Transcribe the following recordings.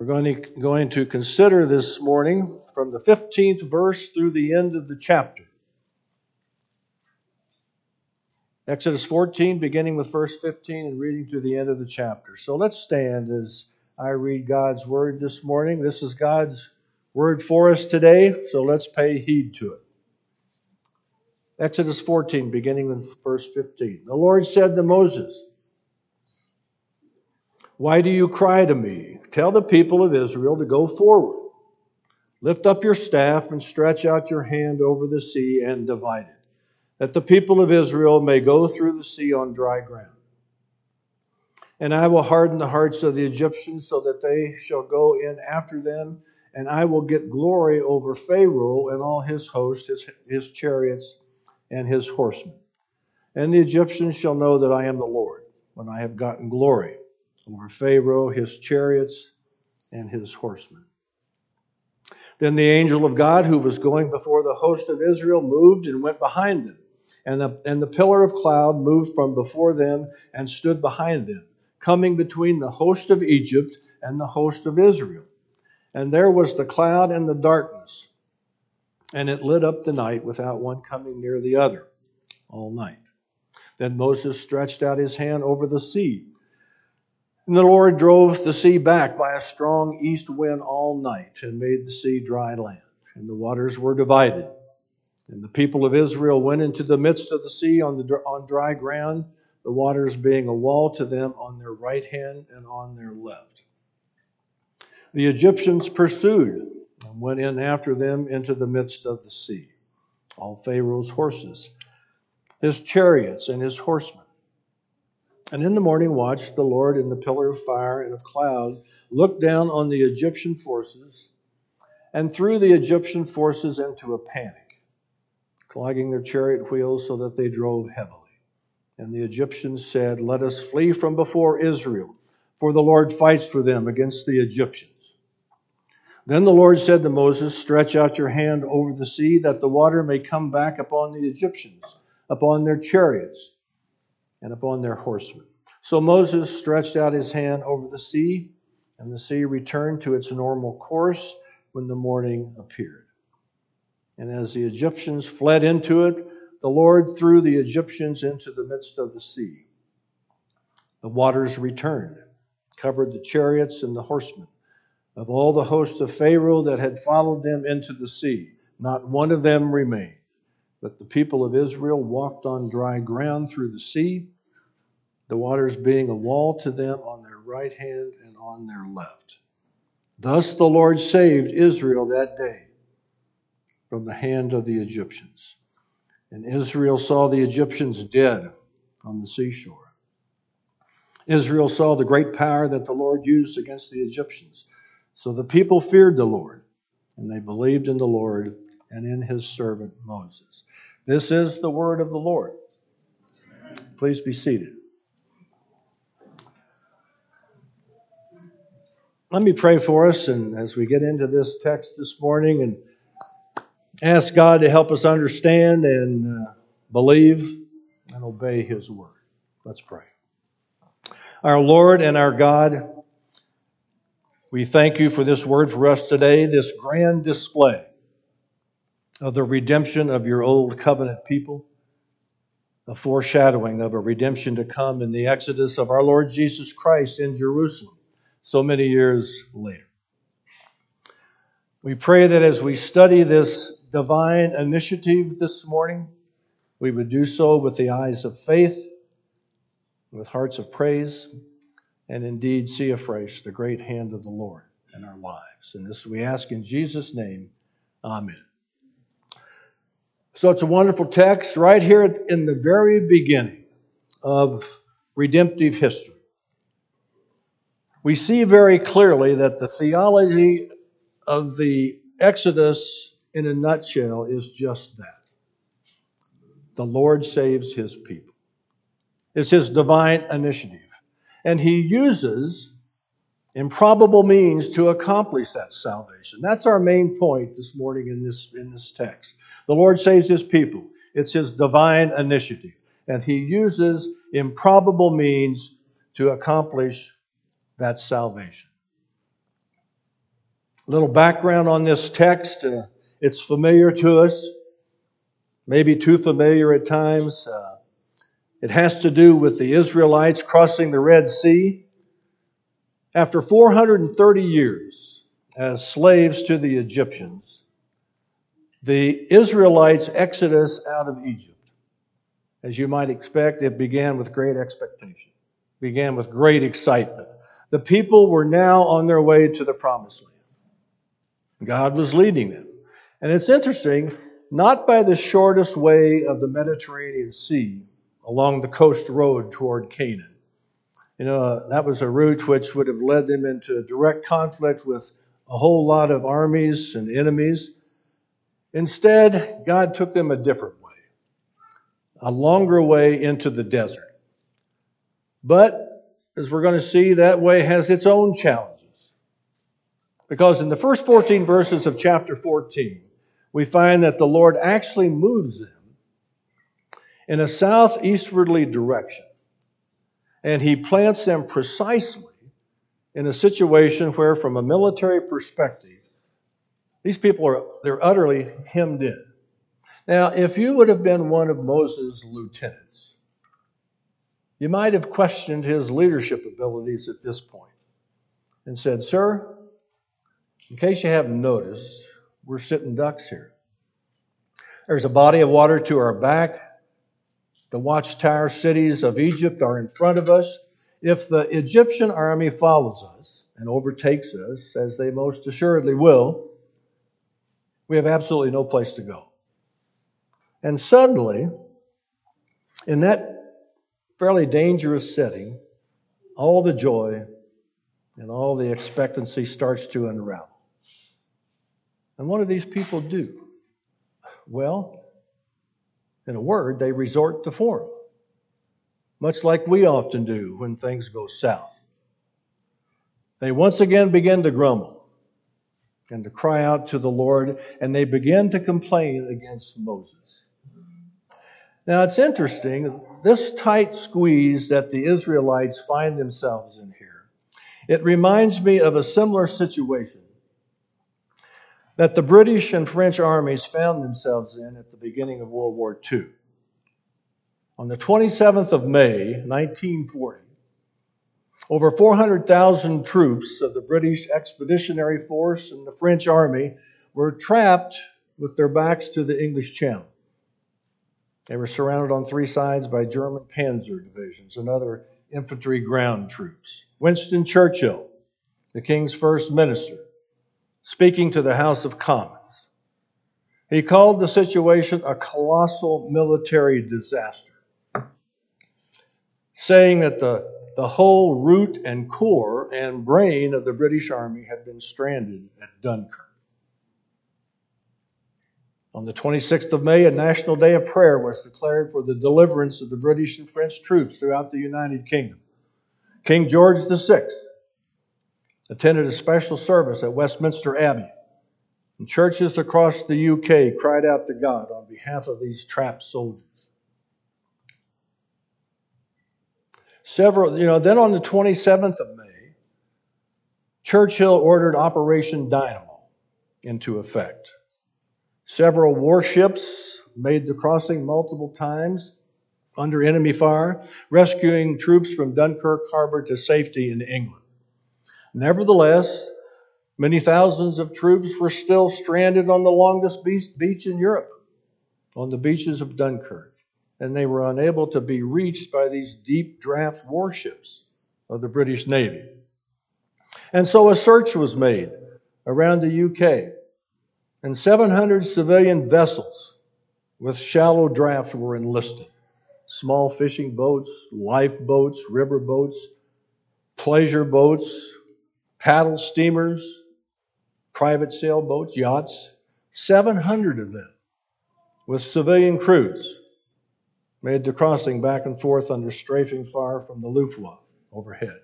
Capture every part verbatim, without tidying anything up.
going to, going to consider this morning from the fifteenth verse through the end of the chapter. Exodus fourteen, beginning with verse fifteen and reading to the end of the chapter. So let's stand as I read God's word this morning. This is God's word for us today, so let's pay heed to it. Exodus fourteen, beginning with verse fifteen. The Lord said to Moses, "Why do you cry to me? Tell the people of Israel to go forward. Lift up your staff and stretch out your hand over the sea and divide it, that the people of Israel may go through the sea on dry ground. And I will harden the hearts of the Egyptians so that they shall go in after them, and I will get glory over Pharaoh and all his hosts, his, his chariots, and his horsemen. And the Egyptians shall know that I am the Lord, when I have gotten glory over Pharaoh, his chariots, and his horsemen." Then the angel of God, who was going before the host of Israel, moved and went behind them. And the, and the pillar of cloud moved from before them and stood behind them, coming between the host of Egypt and the host of Israel. And there was the cloud and the darkness, and it lit up the night without one coming near the other all night. Then Moses stretched out his hand over the sea, and the Lord drove the sea back by a strong east wind all night and made the sea dry land, and the waters were divided. And the people of Israel went into the midst of the sea on, the, on dry ground, the waters being a wall to them on their right hand and on their left. The Egyptians pursued and went in after them into the midst of the sea, all Pharaoh's horses, his chariots, and his horsemen. And in the morning watch, the Lord in the pillar of fire and of cloud looked down on the Egyptian forces and threw the Egyptian forces into a panic, clogging their chariot wheels so that they drove heavily. And the Egyptians said, "Let us flee from before Israel, for the Lord fights for them against the Egyptians." Then the Lord said to Moses, "Stretch out your hand over the sea, that the water may come back upon the Egyptians, upon their chariots, and upon their horsemen." So Moses stretched out his hand over the sea, and the sea returned to its normal course when the morning appeared. And as the Egyptians fled into it, the Lord threw the Egyptians into the midst of the sea. The waters returned, covered the chariots and the horsemen of all the hosts of Pharaoh that had followed them into the sea. Not one of them remained. But the people of Israel walked on dry ground through the sea, the waters being a wall to them on their right hand and on their left. Thus the Lord saved Israel that day from the hand of the Egyptians. And Israel saw the Egyptians dead on the seashore. Israel saw the great power that the Lord used against the Egyptians. So the people feared the Lord, and they believed in the Lord and in his servant Moses. This is the word of the Lord. Please be seated. Let me pray for us, and as we get into this text this morning, and ask God to help us understand and uh, believe and obey his word. Let's pray. Our Lord and our God, we thank you for this word for us today, this grand display of the redemption of your old covenant people, a foreshadowing of a redemption to come in the exodus of our Lord Jesus Christ in Jerusalem so many years later. We pray that as we study this divine initiative this morning, we would do so with the eyes of faith, with hearts of praise, and indeed see afresh the great hand of the Lord in our lives. And this we ask in Jesus' name, amen. So it's a wonderful text right here in the very beginning of redemptive history. We see very clearly that the theology of the Exodus in a nutshell is just that. The Lord saves his people. It's his divine initiative. And he uses improbable means to accomplish that salvation. That's our main point this morning in this, in this text. The Lord saves his people. It's his divine initiative. And he uses improbable means to accomplish that salvation. A little background on this text. Uh, it's familiar to us, maybe too familiar at times. Uh, it has to do with the Israelites crossing the Red Sea. After four hundred thirty years as slaves to the Egyptians, the Israelites' exodus out of Egypt, as you might expect, it began with great expectation, began with great excitement. The people were now on their way to the Promised Land. God was leading them. And it's interesting, not by the shortest way of the Mediterranean Sea along the coast road toward Canaan. You know, that was a route which would have led them into direct conflict with a whole lot of armies and enemies. Instead, God took them a different way, a longer way into the desert. But, as we're going to see, that way has its own challenges. Because in the first fourteen verses of chapter fourteen, we find that the Lord actually moves them in a southeastwardly direction. And He plants them precisely in a situation where, from a military perspective, these people are they're utterly hemmed in. Now, if you would have been one of Moses' lieutenants, you might have questioned his leadership abilities at this point and said, "Sir, in case you haven't noticed, we're sitting ducks here. There's a body of water to our back. The watchtower cities of Egypt are in front of us. If the Egyptian army follows us and overtakes us, as they most assuredly will, we have absolutely no place to go." And suddenly, in that fairly dangerous setting, all the joy and all the expectancy starts to unravel. And what do these people do? Well, in a word, they resort to form, much like we often do when things go south. They once again begin to grumble and to cry out to the Lord, and they begin to complain against Moses. Now, it's interesting, this tight squeeze that the Israelites find themselves in here, it reminds me of a similar situation that the British and French armies found themselves in at the beginning of World War Two. On the twenty-seventh of May, nineteen forty, over four hundred thousand troops of the British Expeditionary Force and the French Army were trapped with their backs to the English Channel. They were surrounded on three sides by German panzer divisions and other infantry ground troops. Winston Churchill, the King's first minister, speaking to the House of Commons, he called the situation a colossal military disaster, saying that the, the whole root and core and brain of the British Army had been stranded at Dunkirk. On the twenty-sixth of May, a national day of prayer was declared for the deliverance of the British and French troops throughout the United Kingdom. King George the Sixth attended a special service at Westminster Abbey, and churches across the U K cried out to God on behalf of these trapped soldiers. Several, you know, then on the twenty-seventh of May, Churchill ordered Operation Dynamo into effect. Several warships made the crossing multiple times under enemy fire, rescuing troops from Dunkirk harbor to safety in England. Nevertheless, many thousands of troops were still stranded on the longest beach in Europe, on the beaches of Dunkirk, and they were unable to be reached by these deep draft warships of the British Navy. And so a search was made around the U K, and seven hundred civilian vessels with shallow draft were enlisted. Small fishing boats, lifeboats, river boats, pleasure boats, paddle steamers, private sailboats, yachts, seven hundred of them with civilian crews made the crossing back and forth under strafing fire from the Luftwaffe overhead.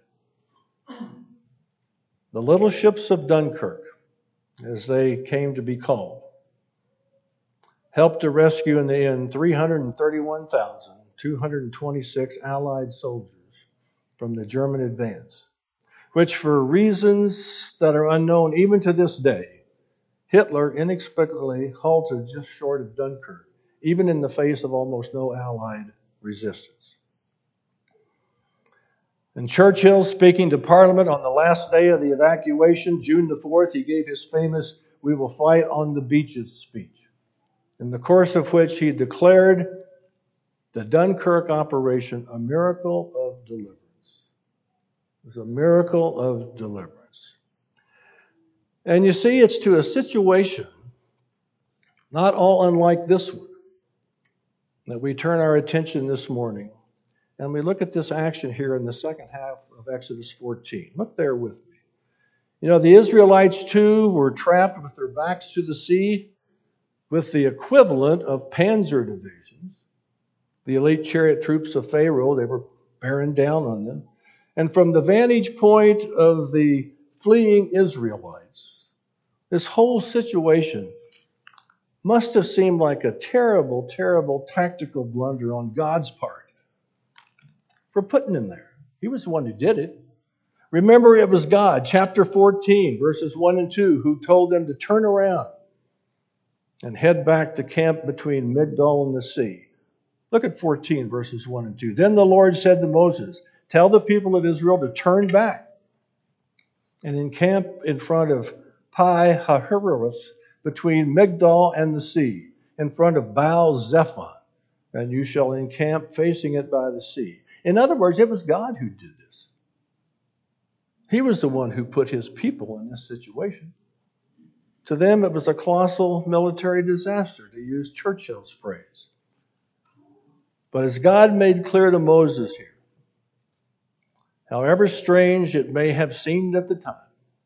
The little ships of Dunkirk, as they came to be called, helped to rescue in the end three hundred thirty-one thousand two hundred twenty-six Allied soldiers from the German advance. which for reasons that are unknown even to this day, Hitler inexplicably halted just short of Dunkirk, even in the face of almost no Allied resistance. And Churchill, speaking to Parliament on the last day of the evacuation, June the fourth, he gave his famous "We will fight on the beaches" speech, in the course of which he declared the Dunkirk operation a miracle of deliverance. It was a miracle of deliverance. And you see, it's to a situation not all unlike this one that we turn our attention this morning. And we look at this action here in the second half of Exodus fourteen. Look there with me. You know, the Israelites too were trapped with their backs to the sea with the equivalent of panzer divisions. The elite chariot troops of Pharaoh, they were bearing down on them. And from the vantage point of the fleeing Israelites, this whole situation must have seemed like a terrible, terrible tactical blunder on God's part for putting him there. He was the one who did it. Remember, it was God, chapter fourteen, verses one and two, who told them to turn around and head back to camp between Migdol and the sea. Look at fourteen, verses one and two. Then the Lord said to Moses, "Tell the people of Israel to turn back and encamp in front of Pi Hahiroth between Migdol and the sea, in front of Baal Zephon, and you shall encamp facing it by the sea." In other words, it was God who did this. He was the one who put his people in this situation. To them, it was a colossal military disaster, to use Churchill's phrase. But as God made clear to Moses here, however strange it may have seemed at the time,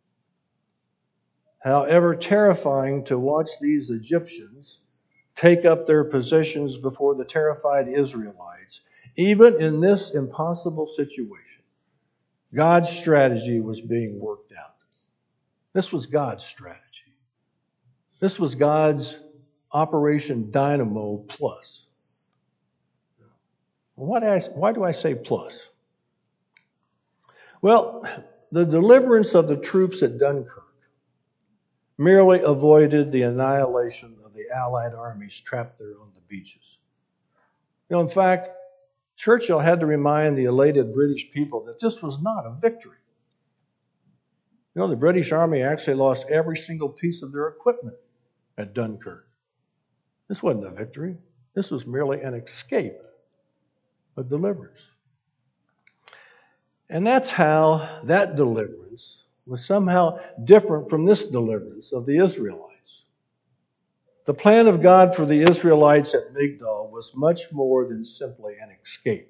however terrifying to watch these Egyptians take up their positions before the terrified Israelites, even in this impossible situation, God's strategy was being worked out. This was God's strategy. This was God's Operation Dynamo Plus. Why do I, why do I say plus? Well, the deliverance of the troops at Dunkirk merely avoided the annihilation of the Allied armies trapped there on the beaches. You know, in fact, Churchill had to remind the elated British people that this was not a victory. You know, the British Army actually lost every single piece of their equipment at Dunkirk. This wasn't a victory. This was merely an escape, a deliverance. And that's how that deliverance was somehow different from this deliverance of the Israelites. The plan of God for the Israelites at Migdol was much more than simply an escape.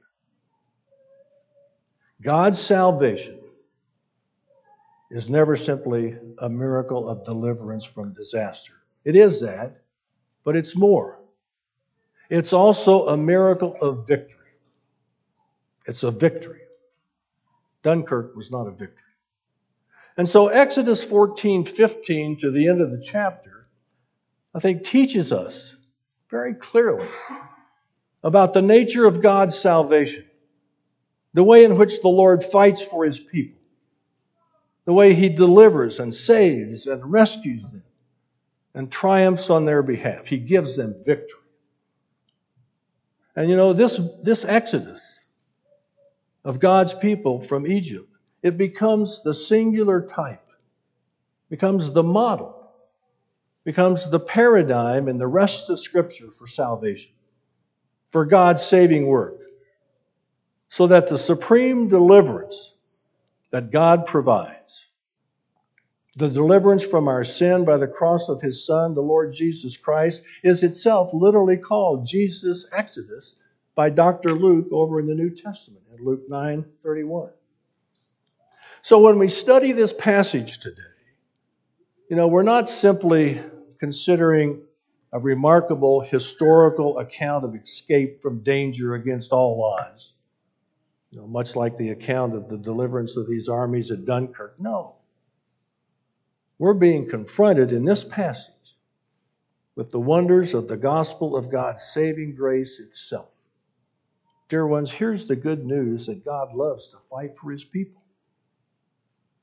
God's salvation is never simply a miracle of deliverance from disaster. It is that, but it's more. It's also a miracle of victory. It's a victory. Dunkirk was not a victory. And so Exodus fourteen fifteen to the end of the chapter, I think, teaches us very clearly about the nature of God's salvation, the way in which the Lord fights for his people, the way he delivers and saves and rescues them and triumphs on their behalf. He gives them victory. And you know, this, this exodus of God's people from Egypt, it becomes the singular type, becomes the model, becomes the paradigm in the rest of Scripture for salvation, for God's saving work, so that the supreme deliverance that God provides, the deliverance from our sin by the cross of his Son, the Lord Jesus Christ, is itself literally called Jesus' Exodus by Doctor Luke over in the New Testament, in Luke nine thirty-one. So when we study this passage today, you know, we're not simply considering a remarkable historical account of escape from danger against all odds, you know, much like the account of the deliverance of these armies at Dunkirk. No. We're being confronted in this passage with the wonders of the gospel of God's saving grace itself. Dear ones, here's the good news that God loves to fight for his people.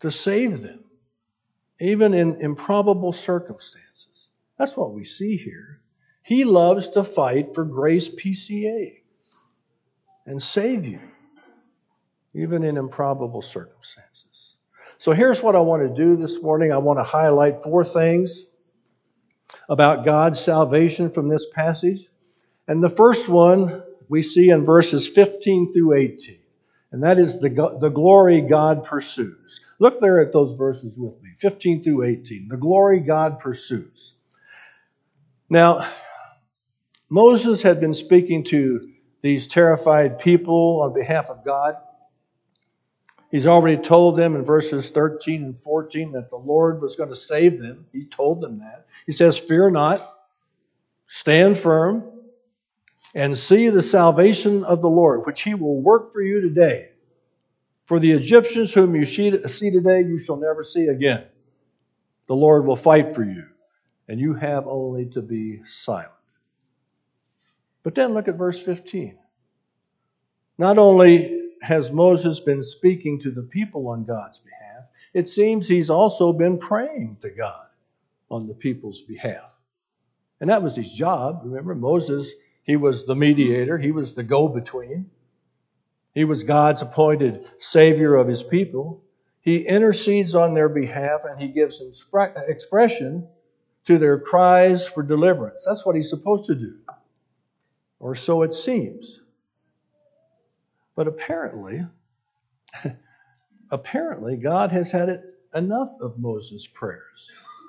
to save them, even in improbable circumstances. That's what we see here. He loves to fight for Grace P C A and save you, even in improbable circumstances. So here's what I want to do this morning. I want to highlight four things about God's salvation from this passage. And the first one we see in verses fifteen through eighteen. And that is the, the glory God pursues. Look there at those verses with me, fifteen through eighteen. The glory God pursues. Now, Moses had been speaking to these terrified people on behalf of God. He's already told them in verses thirteen and fourteen that the Lord was going to save them. He told them that. He says, "Fear not, stand firm, and see the salvation of the Lord, which He will work for you today. For the Egyptians whom you see today, you shall never see again. The Lord will fight for you, and you have only to be silent." But then look at verse fifteen. Not only has Moses been speaking to the people on God's behalf, it seems he's also been praying to God on the people's behalf. And that was his job. Remember, Moses, he was the mediator. He was the go-between. He was God's appointed savior of his people. He intercedes on their behalf, and he gives expression to their cries for deliverance. That's what he's supposed to do. Or so it seems. But apparently, apparently God has had it enough of Moses' prayers.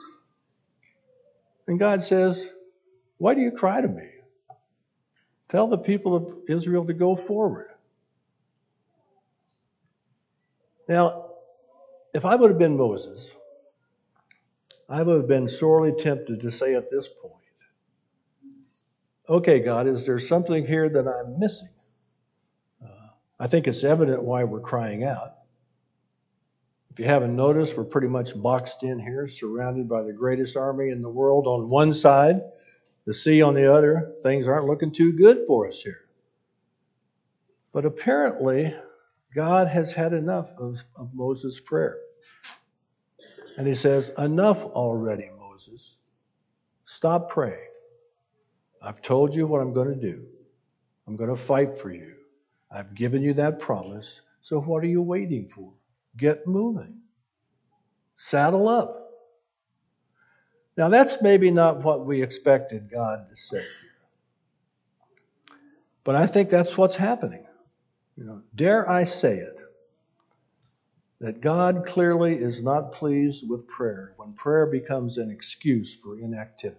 And God says, "Why do you cry to me? Tell the people of Israel to go forward." Now, if I would have been Moses, I would have been sorely tempted to say at this point, "Okay, God, is there something here that I'm missing? Uh, I think it's evident why we're crying out. If you haven't noticed, we're pretty much boxed in here, surrounded by the greatest army in the world on one side, the sea on the other. Things aren't looking too good for us here." But apparently, God has had enough of, of Moses' prayer. And he says, "Enough already, Moses. Stop praying. I've told you what I'm going to do. I'm going to fight for you. I've given you that promise. So what are you waiting for? Get moving. Saddle up." Now, that's maybe not what we expected God to say here. But I think that's what's happening. You know, dare I say it, that God clearly is not pleased with prayer when prayer becomes an excuse for inactivity.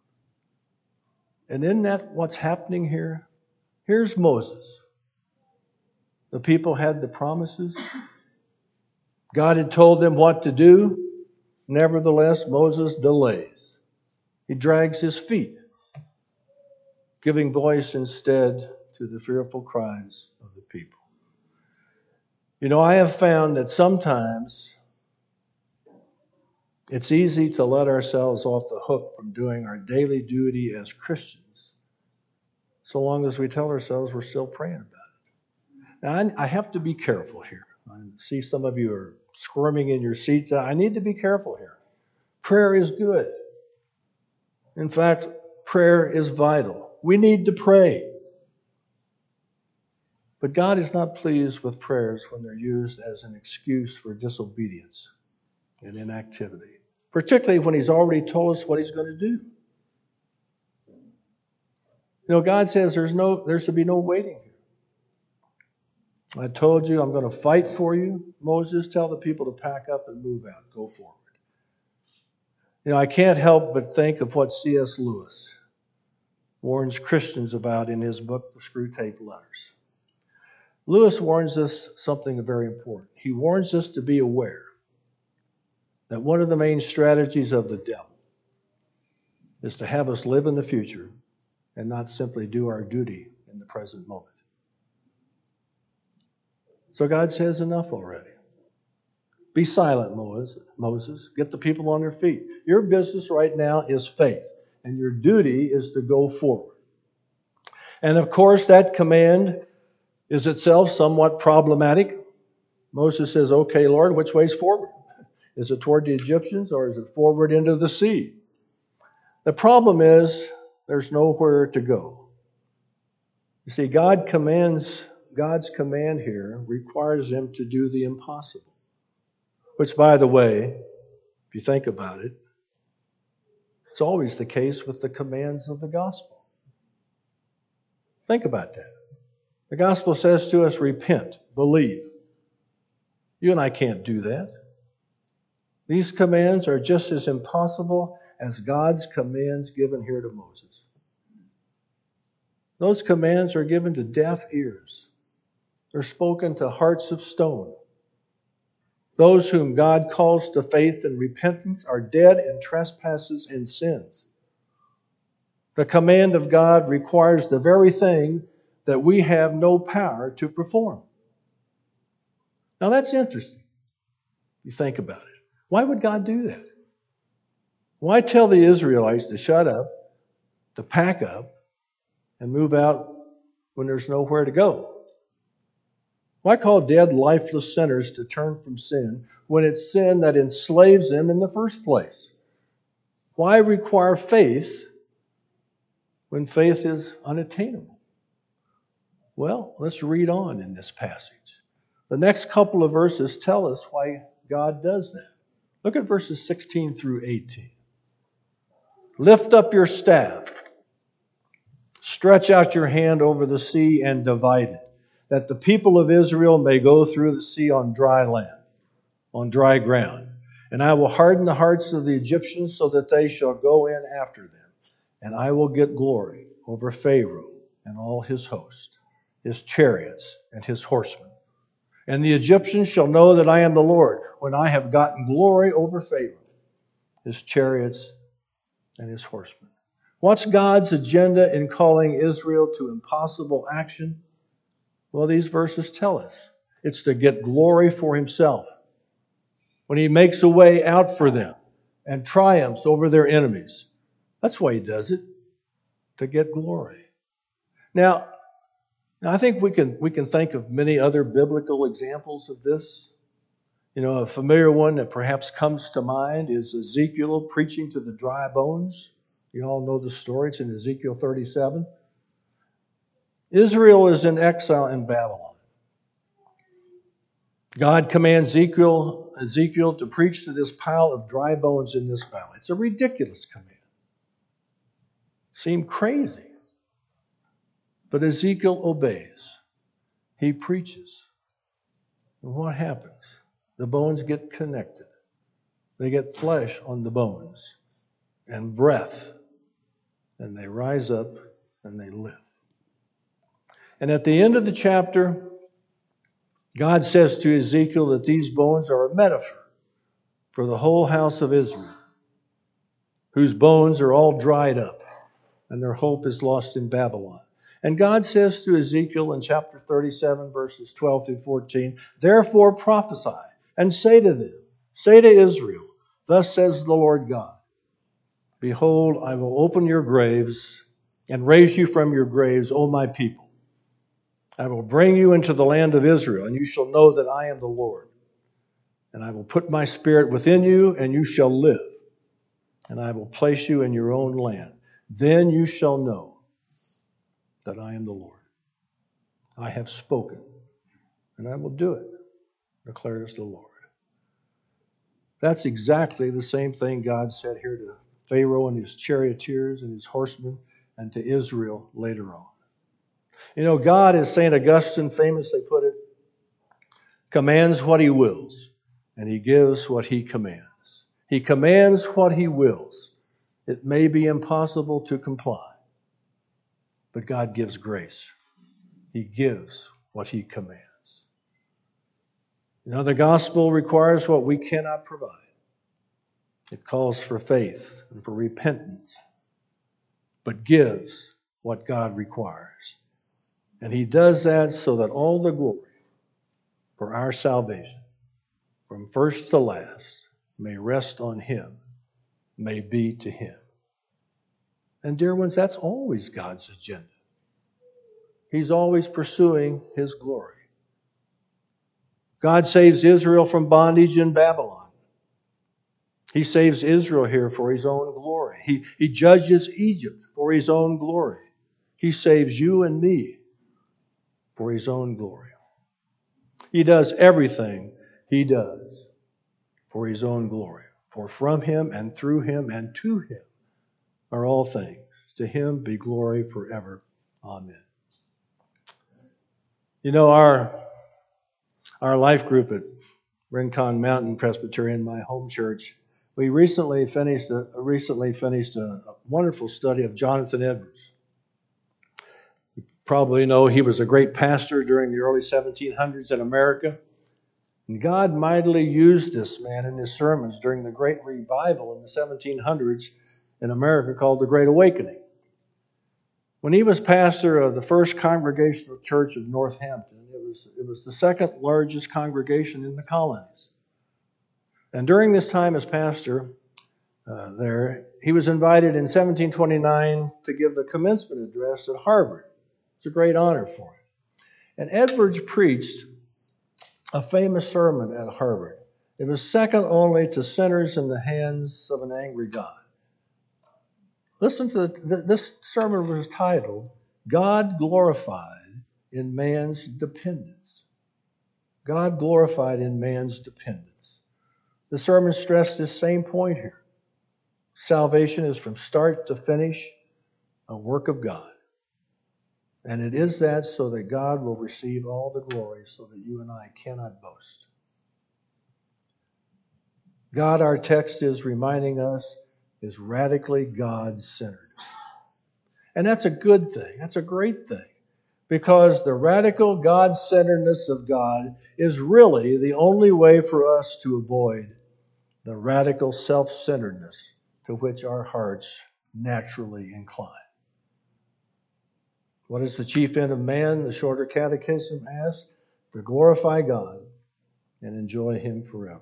And isn't that what's happening here? Here's Moses. The people had the promises. God had told them what to do. Nevertheless, Moses delays. He drags his feet, giving voice instead to the fearful cries of the people. You know, I have found that sometimes it's easy to let ourselves off the hook from doing our daily duty as Christians, so long as we tell ourselves we're still praying about it. Now, I have to be careful here. I see some of you are squirming in your seats. I need to be careful here. Prayer is good. In fact, prayer is vital. We need to pray. But God is not pleased with prayers when they're used as an excuse for disobedience and inactivity, particularly when He's already told us what He's going to do. You know, God says there's no, there should be no waiting here. I told you I'm going to fight for you. Moses, tell the people to pack up and move out. Go forward. You know, I can't help but think of what C S Lewis warns Christians about in his book, The Screwtape Letters. Lewis warns us something very important. He warns us to be aware that one of the main strategies of the devil is to have us live in the future and not simply do our duty in the present moment. So God says, enough already. Be silent, Moses. Get the people on their feet. Your business right now is faith, and your duty is to go forward. And of course, that command is itself somewhat problematic. Moses says, okay, Lord, which way's forward? Is it toward the Egyptians or is it forward into the sea? The problem is there's nowhere to go. You see, God commands, God's command here requires them to do the impossible. Which, by the way, if you think about it, it's always the case with the commands of the gospel. Think about that. The gospel says to us, repent, believe. You and I can't do that. These commands are just as impossible as God's commands given here to Moses. Those commands are given to deaf ears. They're spoken to hearts of stone. Those whom God calls to faith and repentance are dead in trespasses and sins. The command of God requires the very thing that we have no power to perform. Now that's interesting. You think about it. Why would God do that? Why tell the Israelites to shut up, to pack up, and move out when there's nowhere to go? Why call dead, lifeless sinners to turn from sin when it's sin that enslaves them in the first place? Why require faith when faith is unattainable? Well, let's read on in this passage. The next couple of verses tell us why God does that. Look at verses sixteen through eighteen. Lift up your staff, stretch out your hand over the sea and divide it, that the people of Israel may go through the sea on dry land, on dry ground. And I will harden the hearts of the Egyptians so that they shall go in after them. And I will get glory over Pharaoh and all his host, his chariots and his horsemen. And the Egyptians shall know that I am the Lord when I have gotten glory over Pharaoh, his chariots and his horsemen. What's God's agenda in calling Israel to impossible action? Well, these verses tell us. It's to get glory for himself. When he makes a way out for them and triumphs over their enemies. That's why he does it, to get glory. Now, now I think we can, we can think of many other biblical examples of this. You know, a familiar one that perhaps comes to mind is Ezekiel preaching to the dry bones. You all know the story. It's in Ezekiel thirty-seven. Israel is in exile in Babylon. God commands Ezekiel, Ezekiel to preach to this pile of dry bones in this valley. It's a ridiculous command. Seemed crazy. But Ezekiel obeys. He preaches. And what happens? The bones get connected. They get flesh on the bones and breath. And they rise up and they live. And at the end of the chapter, God says to Ezekiel that these bones are a metaphor for the whole house of Israel, whose bones are all dried up and their hope is lost in Babylon. And God says to Ezekiel in chapter thirty-seven, verses twelve through fourteen, therefore prophesy and say to them, say to Israel, thus says the Lord God, behold, I will open your graves and raise you from your graves, O my people. I will bring you into the land of Israel, and you shall know that I am the Lord. And I will put my spirit within you, and you shall live. And I will place you in your own land. Then you shall know that I am the Lord. I have spoken, and I will do it, declares the Lord. That's exactly the same thing God said here to Pharaoh and his charioteers and his horsemen, and to Israel later on. You know, God, as Saint Augustine famously put it, commands what he wills, and he gives what he commands. He commands what he wills. It may be impossible to comply, but God gives grace. He gives what he commands. You know, the gospel requires what we cannot provide. It calls for faith and for repentance, but gives what God requires. And he does that so that all the glory for our salvation, from first to last, may rest on him, may be to him. And dear ones, that's always God's agenda. He's always pursuing his glory. God saves Israel from bondage in Babylon. He saves Israel here for his own glory. He, he judges Egypt for his own glory. He saves you and me for his own glory. He does everything he does for his own glory. For from him and through him and to him are all things. To him be glory forever. Amen. You know, our, our life group at Rincon Mountain Presbyterian, my home church, we recently finished a, recently finished a, a wonderful study of Jonathan Edwards. You probably know he was a great pastor during the early seventeen hundreds in America. And God mightily used this man in his sermons during the great revival in the seventeen hundreds in America called the Great Awakening. When he was pastor of the First Congregational Church of Northampton, it was, it was the second largest congregation in the colonies. And during this time as pastor uh, there, he was invited in seventeen twenty-nine to give the commencement address at Harvard. It's a great honor for him. And Edwards preached a famous sermon at Harvard. It was second only to sinners in the hands of an angry God. Listen to the, this sermon was titled, God Glorified in Man's Dependence. God glorified in man's dependence. The sermon stressed this same point here. Salvation is from start to finish a work of God. And it is that so that God will receive all the glory so that you and I cannot boast. God, our text is reminding us, is radically God-centered. And that's a good thing. That's a great thing. Because the radical God-centeredness of God is really the only way for us to avoid the radical self-centeredness to which our hearts naturally incline. What is the chief end of man? The Shorter Catechism asks, to glorify God and enjoy him forever.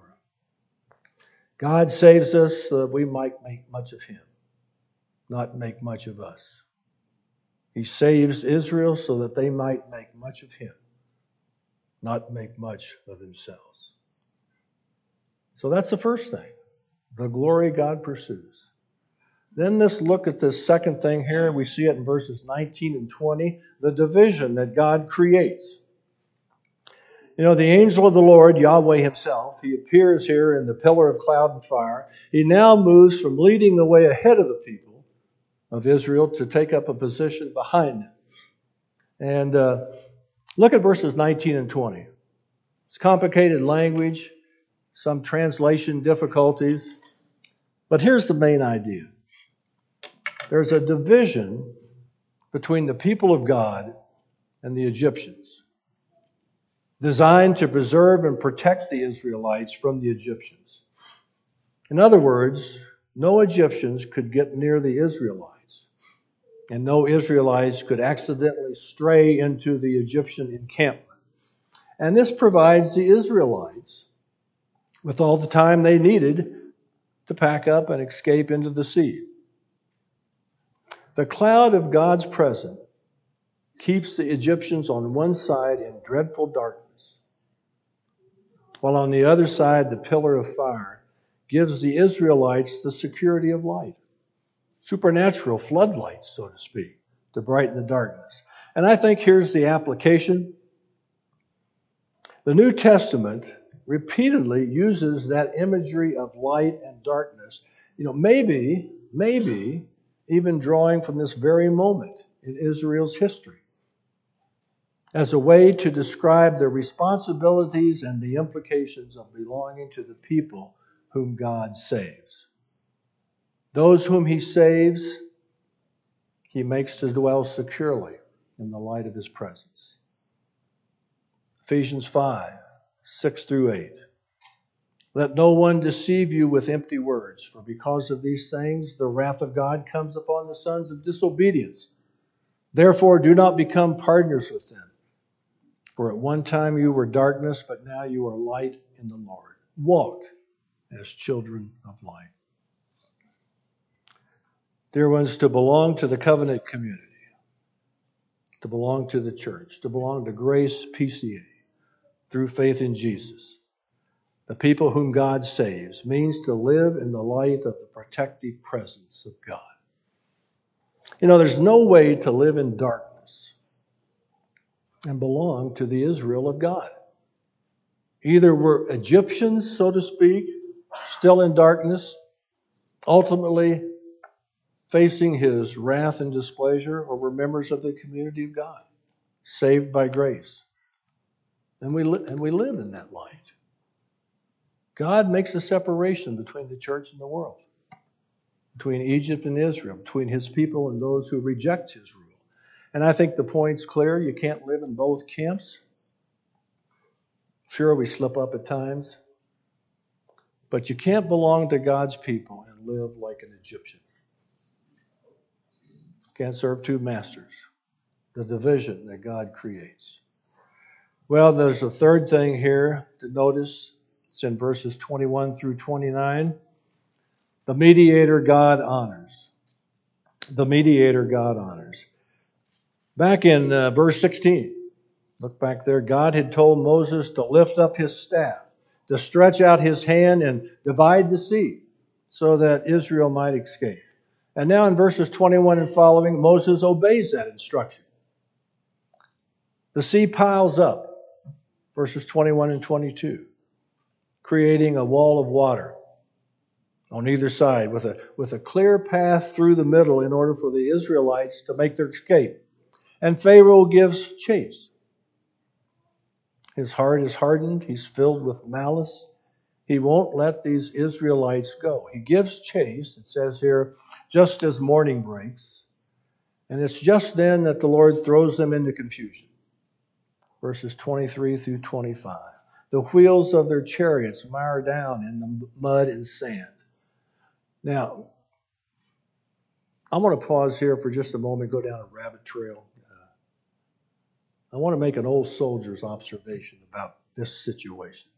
God saves us so that we might make much of him, not make much of us. He saves Israel so that they might make much of him, not make much of themselves. So that's the first thing, the glory God pursues. Then let's look at this second thing here. We see it in verses nineteen and twenty, the division that God creates. You know, the angel of the Lord, Yahweh himself, he appears here in the pillar of cloud and fire. He now moves from leading the way ahead of the people of Israel to take up a position behind them. And uh, look at verses nineteen and twenty. It's complicated language, some translation difficulties. But here's the main idea. There's a division between the people of God and the Egyptians, designed to preserve and protect the Israelites from the Egyptians. In other words, no Egyptians could get near the Israelites, and no Israelites could accidentally stray into the Egyptian encampment. And this provides the Israelites with all the time they needed to pack up and escape into the sea. The cloud of God's presence keeps the Egyptians on one side in dreadful darkness, while on the other side, the pillar of fire gives the Israelites the security of light, supernatural floodlights, so to speak, to brighten the darkness. And I think here's the application. The New Testament repeatedly uses that imagery of light and darkness, you know, maybe, maybe even drawing from this very moment in Israel's history, as a way to describe the responsibilities and the implications of belonging to the people whom God saves. Those whom he saves, he makes to dwell securely in the light of his presence. Ephesians five, six through eight. Let no one deceive you with empty words, for because of these things the wrath of God comes upon the sons of disobedience. Therefore do not become partners with them. For at one time you were darkness, but now you are light in the Lord. Walk as children of light. Dear ones, to belong to the covenant community, to belong to the church, to belong to Grace P C A through faith in Jesus, the people whom God saves, means to live in the light of the protective presence of God. You know, there's no way to live in darkness and belong to the Israel of God. Either we're Egyptians, so to speak, still in darkness, ultimately facing his wrath and displeasure, or we're members of the community of God, saved by grace. And we, li- and we live in that light. God makes a separation between the church and the world, between Egypt and Israel, between his people and those who reject his rule. And I think the point's clear. You can't live in both camps. Sure, we slip up at times. But you can't belong to God's people and live like an Egyptian. Can't serve two masters. The division that God creates. Well, there's a third thing here to notice. It's in verses twenty-one through twenty-nine. The mediator God honors. The mediator God honors. Back in uh, verse sixteen, look back there, God had told Moses to lift up his staff, to stretch out his hand and divide the sea so that Israel might escape. And now in verses twenty-one and following, Moses obeys that instruction. The sea piles up, verses twenty-one and twenty-two, creating a wall of water on either side with a, with a clear path through the middle in order for the Israelites to make their escape. And Pharaoh gives chase. His heart is hardened. He's filled with malice. He won't let these Israelites go. He gives chase, it says here, just as morning breaks. And it's just then that the Lord throws them into confusion. Verses twenty-three through twenty-five. The wheels of their chariots mire down in the mud and sand. Now, I want to pause here for just a moment, go down a rabbit trail. Uh, I want to make an old soldier's observation about this situation.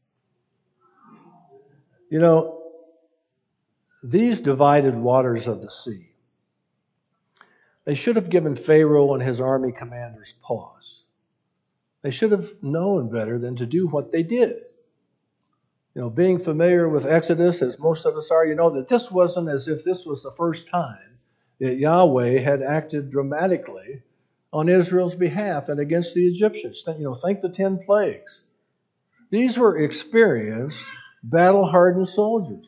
You know, these divided waters of the sea, they should have given Pharaoh and his army commanders pause. They should have known better than to do what they did. You know, being familiar with Exodus, as most of us are, you know that this wasn't as if this was the first time that Yahweh had acted dramatically on Israel's behalf and against the Egyptians. You know, think the ten plagues. These were experienced, battle-hardened soldiers.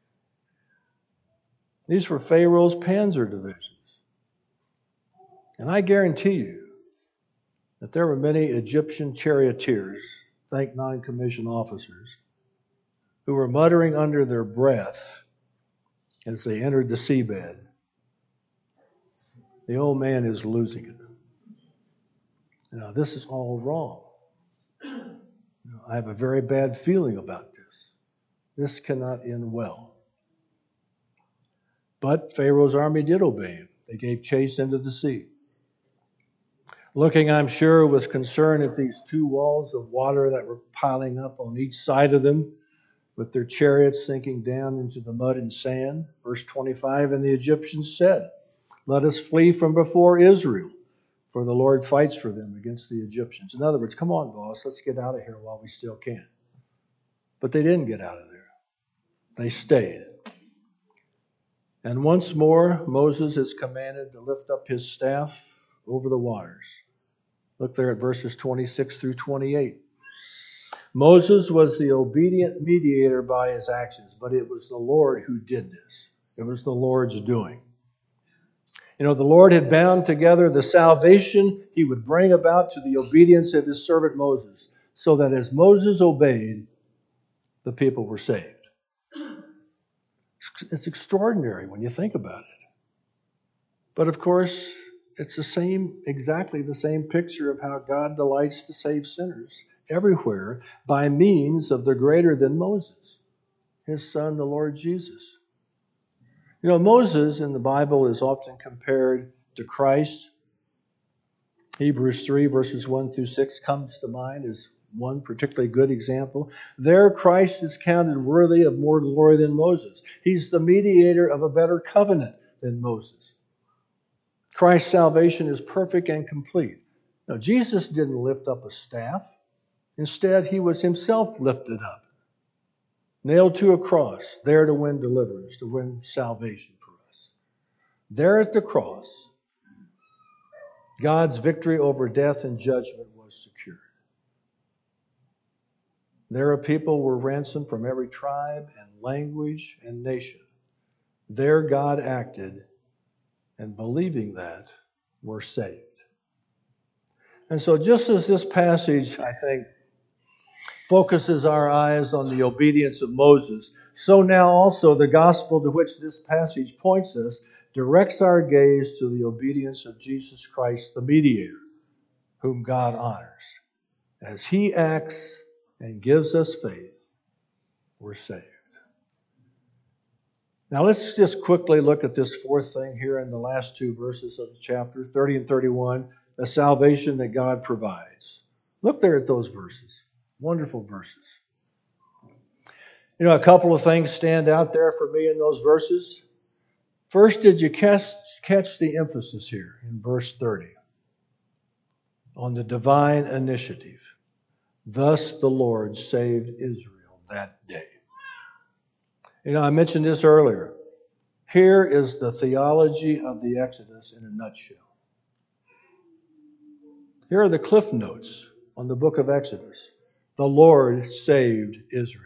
These were Pharaoh's panzer divisions. And I guarantee you that there were many Egyptian charioteers, think non-commissioned officers, who were muttering under their breath as they entered the seabed. The old man is losing it. Now, this is all wrong. I have a very bad feeling about this. This cannot end well. But Pharaoh's army did obey him. They gave chase into the sea. Looking, I'm sure, with concern at these two walls of water that were piling up on each side of them, with their chariots sinking down into the mud and sand. Verse twenty-five, and the Egyptians said, let us flee from before Israel, for the Lord fights for them against the Egyptians. In other words, come on, boss, let's get out of here while we still can. But they didn't get out of there. They stayed. And once more, Moses is commanded to lift up his staff over the waters. Look there at verses twenty-six through twenty-eight. Moses was the obedient mediator by his actions, but it was the Lord who did this. It was the Lord's doing. You know, the Lord had bound together the salvation he would bring about to the obedience of his servant Moses, so that as Moses obeyed, the people were saved. It's extraordinary when you think about it. But of course, it's the same, exactly the same picture of how God delights to save sinners everywhere by means of the greater than Moses, his son, the Lord Jesus. You know, Moses in the Bible is often compared to Christ. Hebrews three, verses one through six comes to mind as one particularly good example. There, Christ is counted worthy of more glory than Moses. He's the mediator of a better covenant than Moses. Christ's salvation is perfect and complete. Now, Jesus didn't lift up a staff. Instead, he was himself lifted up. nailed to a cross, there to win deliverance, to win salvation for us. There at the cross, God's victory over death and judgment was secured. There a people were ransomed from every tribe and language and nation. There God acted, and believing that, were saved. And so just as this passage, I think, focuses our eyes on the obedience of Moses, so now also the gospel to which this passage points us directs our gaze to the obedience of Jesus Christ, the mediator, whom God honors. As he acts and gives us faith, we're saved. Now let's just quickly look at this fourth thing here in the last two verses of the chapter, thirty and thirty-one, the salvation that God provides. Look there at those verses. Wonderful verses. You know, a couple of things stand out there for me in those verses. First, did you catch, catch the emphasis here in verse thirty? On the divine initiative. Thus the Lord saved Israel that day. You know, I mentioned this earlier. Here is the theology of the Exodus in a nutshell. Here are the cliff notes on the book of Exodus. The Lord saved Israel.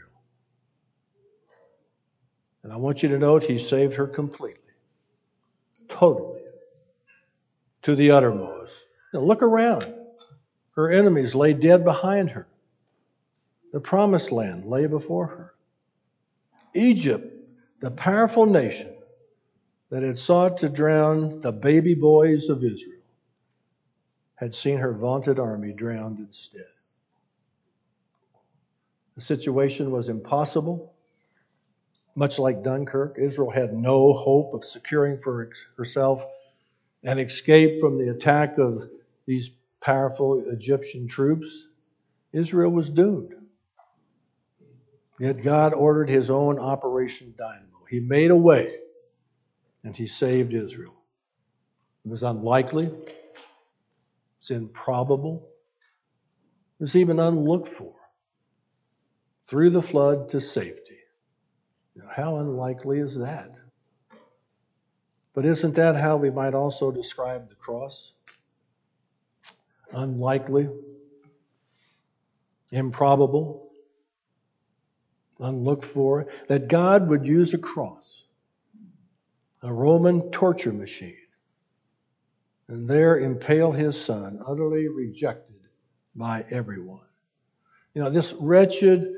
And I want you to note he saved her completely. Totally. To the uttermost. Now look around. Her enemies lay dead behind her. The promised land lay before her. Egypt, the powerful nation that had sought to drown the baby boys of Israel, had seen her vaunted army drowned instead. The situation was impossible. Much like Dunkirk, Israel had no hope of securing for herself an escape from the attack of these powerful Egyptian troops. Israel was doomed. Yet God ordered his own Operation Dynamo. He made a way, and he saved Israel. It was unlikely. It's improbable. It was even unlooked for. Through the flood to safety. Now, how unlikely is that? But isn't that how we might also describe the cross? Unlikely, improbable, unlooked for. That God would use a cross, a Roman torture machine, and there impale his son, utterly rejected by everyone. You know, this wretched,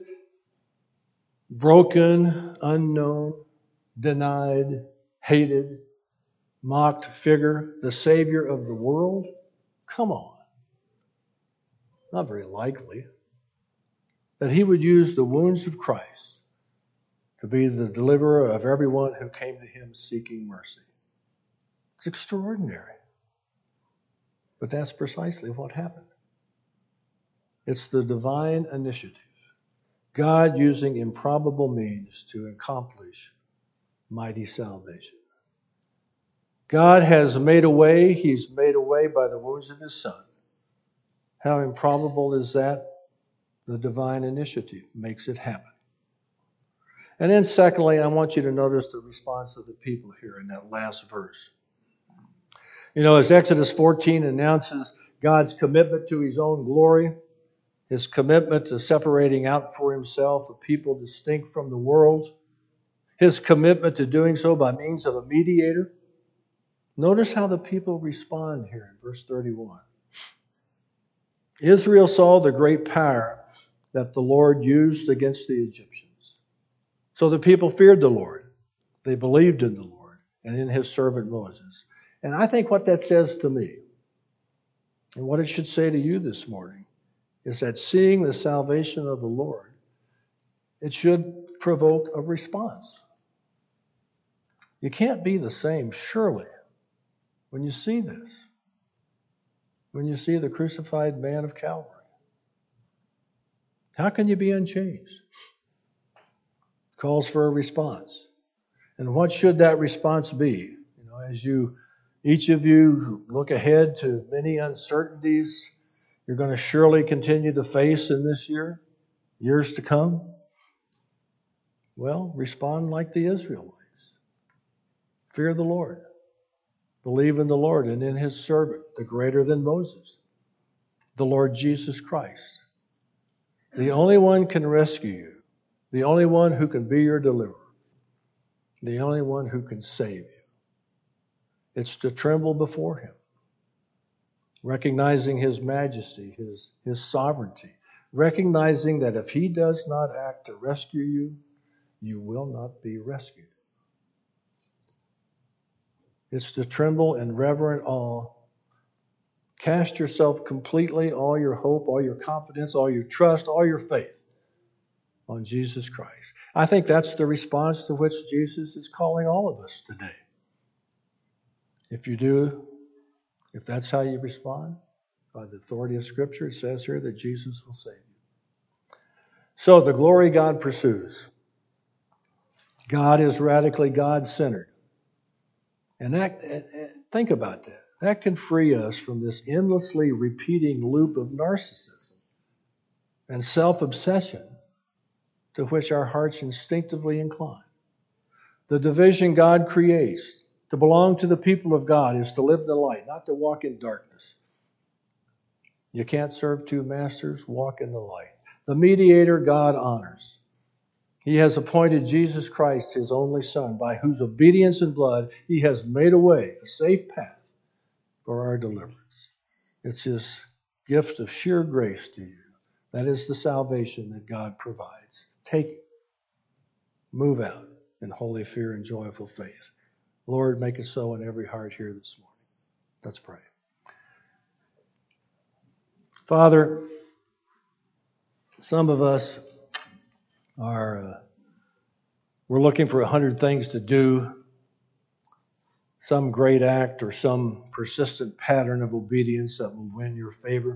broken, unknown, denied, hated, mocked figure, the Savior of the world? Come on. Not very likely. That he would use the wounds of Christ to be the deliverer of everyone who came to him seeking mercy. It's extraordinary. But that's precisely what happened. It's the divine initiative. God using improbable means to accomplish mighty salvation. God has made a way. He's made a way by the wounds of his Son. How improbable is that? The divine initiative makes it happen. And then secondly, I want you to notice the response of the people here in that last verse. You know, as Exodus fourteen announces God's commitment to his own glory, his commitment to separating out for himself a people distinct from the world, his commitment to doing so by means of a mediator. Notice how the people respond here in verse thirty-one. Israel saw the great power that the Lord used against the Egyptians. So the people feared the Lord. They believed in the Lord and in his servant Moses. And I think what that says to me, and what it should say to you this morning, is that seeing the salvation of the Lord, it should provoke a response. You can't be the same, surely, when you see this. When you see the crucified man of Calvary. How can you be unchanged? Calls for a response. And what should that response be? You know, as you, each of you look ahead to many uncertainties you're going to surely continue to face in this year, years to come. Well, respond like the Israelites. Fear the Lord. Believe in the Lord and in his servant, the greater than Moses, the Lord Jesus Christ. The only one can rescue you. The only one who can be your deliverer. The only one who can save you. It's to tremble before him, recognizing his majesty, his, his sovereignty, recognizing that if he does not act to rescue you, you will not be rescued. It's to tremble in reverent awe. Cast yourself completely, all your hope, all your confidence, all your trust, all your faith on Jesus Christ. I think that's the response to which Jesus is calling all of us today. If you do, if that's how you respond, by the authority of Scripture, it says here that Jesus will save you. So the glory God pursues. God is radically God-centered. And that, think about that. That can free us from this endlessly repeating loop of narcissism and self-obsession to which our hearts instinctively incline. The division God creates to belong to the people of God is to live in the light, not to walk in darkness. You can't serve two masters, walk in the light. The mediator God honors. He has appointed Jesus Christ, his only Son, by whose obedience and blood he has made a way, a safe path for our deliverance. It's his gift of sheer grace to you. That is the salvation that God provides. Take it. Move out in holy fear and joyful faith. Lord, make it so in every heart here this morning. Let's pray. Father, some of us are, uh, we're looking for a hundred things to do, some great act or some persistent pattern of obedience that will win your favor.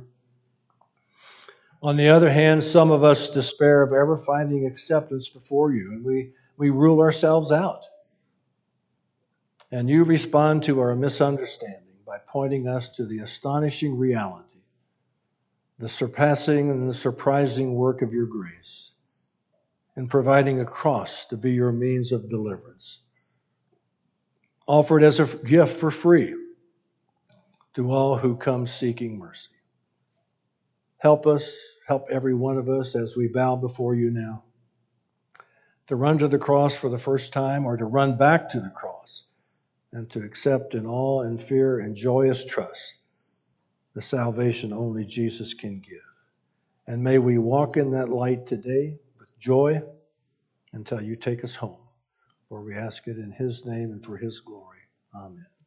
On the other hand, some of us despair of ever finding acceptance before you, and we, we rule ourselves out. And you respond to our misunderstanding by pointing us to the astonishing reality, the surpassing and the surprising work of your grace, and providing a cross to be your means of deliverance, offered as a gift for free to all who come seeking mercy. Help us, help every one of us as we bow before you now, to run to the cross for the first time or to run back to the cross and to accept in awe and fear and joyous trust the salvation only Jesus can give. And may we walk in that light today with joy until you take us home. For we ask it in his name and for his glory. Amen.